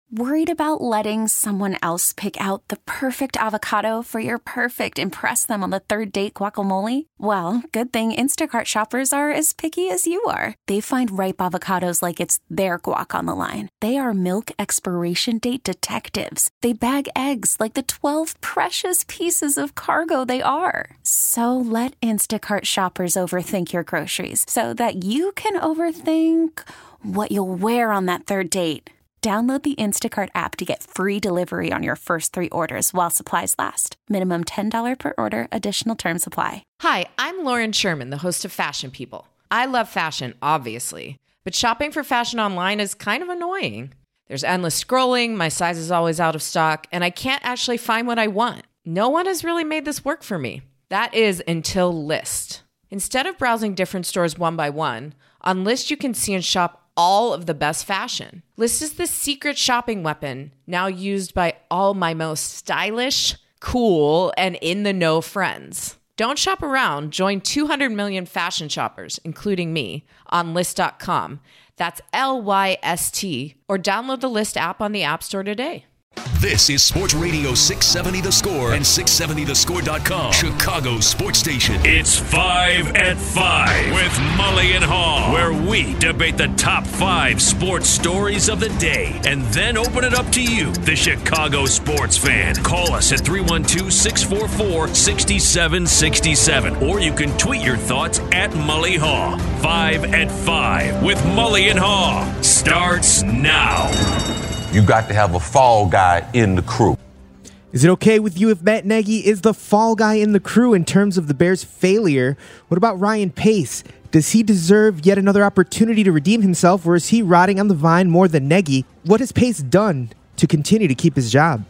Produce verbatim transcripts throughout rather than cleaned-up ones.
Worried about letting someone else pick out the perfect avocado for your perfect impress them on the third date guacamole? Well, good thing Instacart shoppers are as picky as you are. They find ripe avocados like it's their guac on the line. They are milk expiration date detectives. They bag eggs like the twelve precious pieces of cargo they are. So let Instacart shoppers overthink your groceries so that you can overthink what you'll wear on that third date. Download the Instacart app to get free delivery on your first three orders while supplies last. Minimum ten dollars per order. Additional terms apply. Hi, I'm Lauren Sherman, the host of Fashion People. I love fashion, obviously, but shopping for fashion online is kind of annoying. There's endless scrolling, my size is always out of stock, and I can't actually find what I want. No one has really made this work for me. That is until Lyst. Instead of browsing different stores one by one, on Lyst you can see and shop all of the best fashion. Lyst is the secret shopping weapon now used by all my most stylish, cool, and in-the-know friends. Don't shop around. Join two hundred million fashion shoppers, including me, on Lyst dot com. That's L Y S T. Or download the Lyst app on the App Store today. This is Sports Radio six seventy The Score and six seventy the score dot com, Chicago's sports station. It's Five at Five with Mully and Haw, where we debate the top five sports stories of the day and then open it up to you, the Chicago sports fan. Call us at three one two, six four four, six seven six seven, or you can tweet your thoughts at Mully Haw. Five at Five with Mully and Haw starts now. You got to have a fall guy in the crew. Is it okay with you if Matt Nagy is the fall guy in the crew in terms of the Bears' failure? What about Ryan Pace? Does he deserve yet another opportunity to redeem himself, or is he rotting on the vine more than Nagy? What has Pace done to continue to keep his job?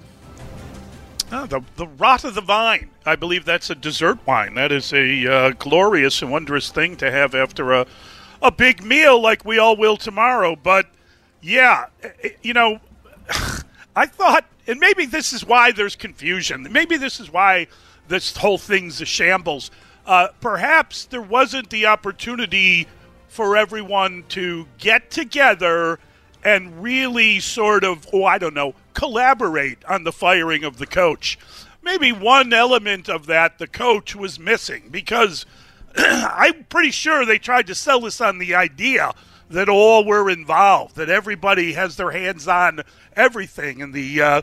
Oh, the, the rot of the vine. I believe that's a dessert wine. That is a uh, glorious and wondrous thing to have after a, a big meal like we all will tomorrow. But, yeah, you know, I thought, and maybe this is why there's confusion. Maybe this is why this whole thing's a shambles. Uh, perhaps there wasn't the opportunity for everyone to get together and really sort of, oh, I don't know, collaborate on the firing of the coach. Maybe one element of that the coach was missing, because I'm pretty sure they tried to sell us on the idea that all were involved, that everybody has their hands on everything in the uh,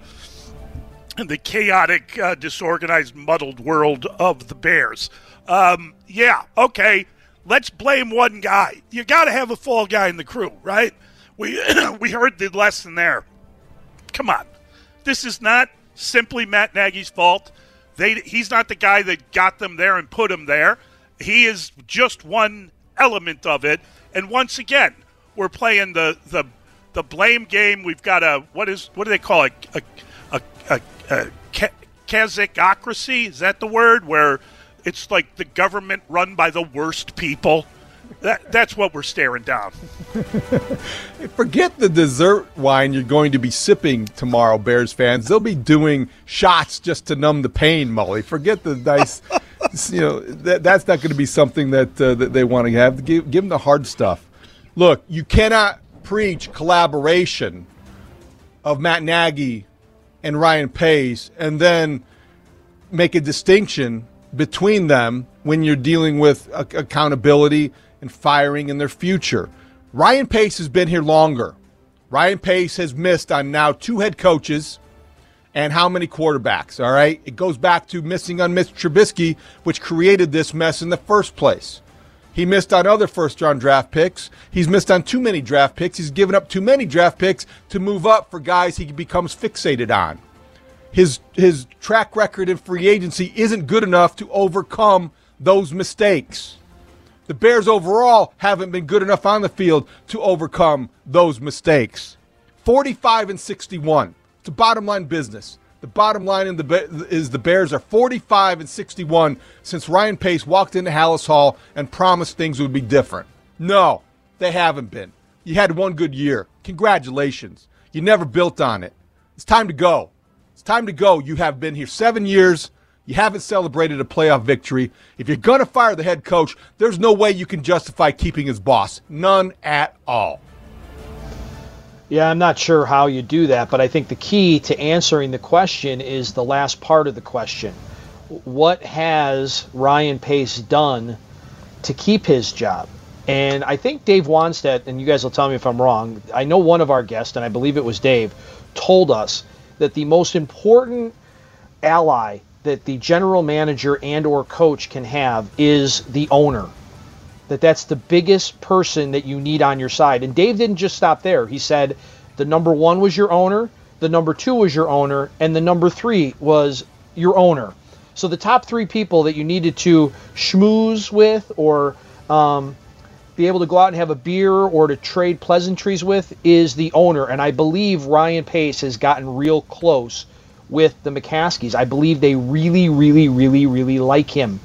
in the chaotic, uh, disorganized, muddled world of the Bears. Um, yeah, okay, let's blame one guy. You got to have a fall guy in the crew, right? We we heard the lesson there. Come on. This is not simply Matt Nagy's fault. They He's not the guy that got them there and put them there. He is just one element of it. And once again, we're playing the the, the blame game. We've got a, what is what do they call it? A, a, a, a Kazakocracy? Is that the word? Where it's like the government run by the worst people. That That's what we're staring down. Forget the dessert wine you're going to be sipping tomorrow, Bears fans. They'll be doing shots just to numb the pain, Mully. Forget the nice, you know, that, that's not going to be something that, uh, that they want to have. Give, give them the hard stuff. Look, you cannot preach collaboration of Matt Nagy and Ryan Pace and then make a distinction between them when you're dealing with uh, accountability and firing in their future. Ryan Pace has been here longer. Ryan Pace has missed on now two head coaches and how many quarterbacks, all right? It goes back to missing on Mitch Trubisky, which created this mess in the first place. He missed on other first-round draft picks. He's missed on too many draft picks. He's given up too many draft picks to move up for guys he becomes fixated on. His, his track record in free agency isn't good enough to overcome those mistakes. The Bears overall haven't been good enough on the field to overcome those mistakes. forty-five and sixty-one. It's a bottom line business. The bottom line in the is the Bears are forty-five and sixty-one since Ryan Pace walked into Hallis Hall and promised things would be different. No, they haven't been. You had one good year. Congratulations. You never built on it. It's time to go. It's time to go. You have been here seven years. You haven't celebrated a playoff victory. If you're going to fire the head coach, there's no way you can justify keeping his boss. None at all. Yeah, I'm not sure how you do that, but I think the key to answering the question is the last part of the question. What has Ryan Pace done to keep his job? And I think Dave Wannstedt, and you guys will tell me if I'm wrong, I know one of our guests, and I believe it was Dave, told us that the most important ally that the general manager and or coach can have is the owner. That that's the biggest person that you need on your side. And Dave didn't just stop there. He said the number one was your owner, the number two was your owner, and the number three was your owner. So the top three people that you needed to schmooze with or um, be able to go out and have a beer or to trade pleasantries with is the owner. And I believe Ryan Pace has gotten real close with the McCaskies. I believe they really, really, really, really like him.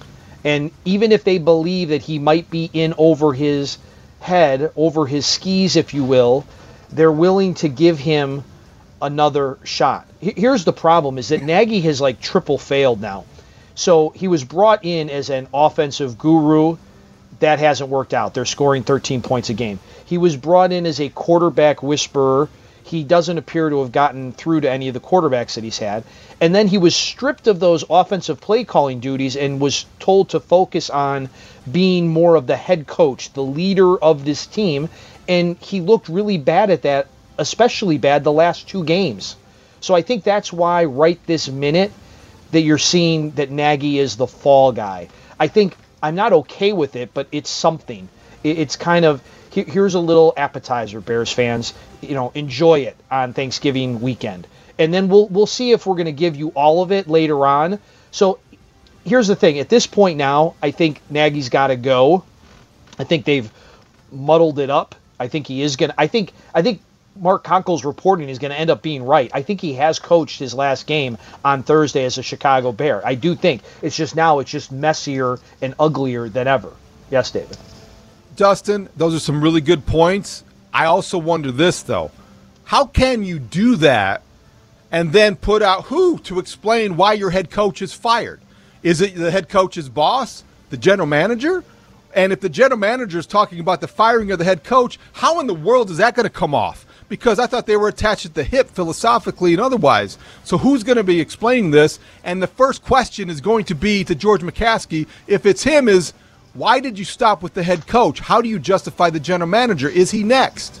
And even if they believe that he might be in over his head, over his skis, if you will, they're willing to give him another shot. Here's the problem, is that Nagy has like triple failed now. So he was brought in as an offensive guru. That hasn't worked out. They're scoring thirteen points a game. He was brought in as a quarterback whisperer. He doesn't appear to have gotten through to any of the quarterbacks that he's had. And then he was stripped of those offensive play calling duties and was told to focus on being more of the head coach, the leader of this team. And he looked really bad at that, especially bad the last two games. So I think that's why right this minute that you're seeing that Nagy is the fall guy. I think I'm not okay with it, but it's something. It's kind of, here's a little appetizer, Bears fans. You know, enjoy it on Thanksgiving weekend. And then we'll we'll see if we're going to give you all of it later on. So here's the thing. At this point now, I think Nagy's got to go. I think they've muddled it up. I think he is going to, I think, I think Mark Konkel's reporting is going to end up being right. I think he has coached his last game on Thursday as a Chicago Bear. I do think. It's just now it's just messier and uglier than ever. Yes, David. Dustin, those are some really good points. I also wonder this, though. How can you do that and then put out who to explain why your head coach is fired? Is it the head coach's boss, the general manager? And if the general manager is talking about the firing of the head coach, how in the world is that going to come off? Because I thought they were attached at the hip philosophically and otherwise. So who's going to be explaining this? And the first question is going to be to George McCaskey. If it's him, is why did you stop with the head coach? How do you justify the general manager? Is he next?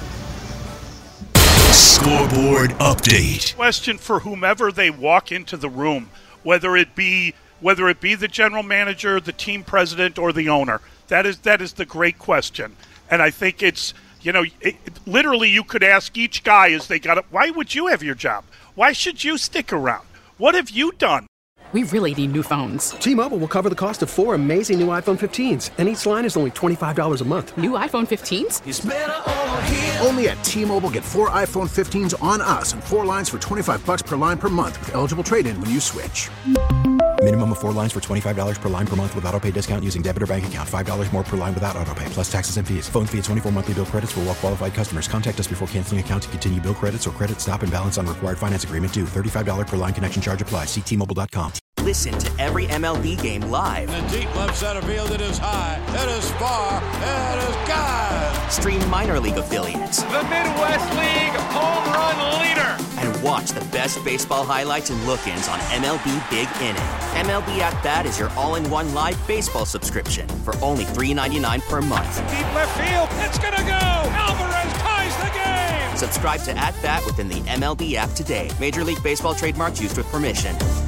Scoreboard update. Question for whomever they walk into the room, whether it be whether it be the general manager, the team president, or the owner. That is that is the great question. And I think it's, you know, it, literally you could ask each guy as they got it, why would you have your job? Why should you stick around? What have you done? We really need new phones. T-Mobile will cover the cost of four amazing new iPhone fifteens, and each line is only twenty-five dollars a month. New iPhone fifteens? It's better over here. Only at T-Mobile, get four iPhone fifteens on us and four lines for twenty-five bucks per line per month with eligible trade-in when you switch. Minimum of four lines for twenty-five dollars per line per month with autopay discount using debit or bank account. five dollars more per line without autopay, plus taxes and fees. Phone fee at twenty-four monthly bill credits for well-qualified customers. Contact us before canceling account to continue bill credits or credit stop and balance on required finance agreement due. thirty-five dollars per line connection charge applies. See T Mobile dot com. Listen to every M L B game live. In the deep left center field, it is high, it is far, it is gone. Stream minor league affiliates. The Midwest League home run leader. And watch the best baseball highlights and look-ins on M L B Big Inning. M L B At Bat is your all-in-one live baseball subscription for only three dollars and ninety-nine cents per month. Deep left field, it's gonna go. Alvarez ties the game. Subscribe to At Bat within the M L B app today. Major League Baseball trademarks used with permission.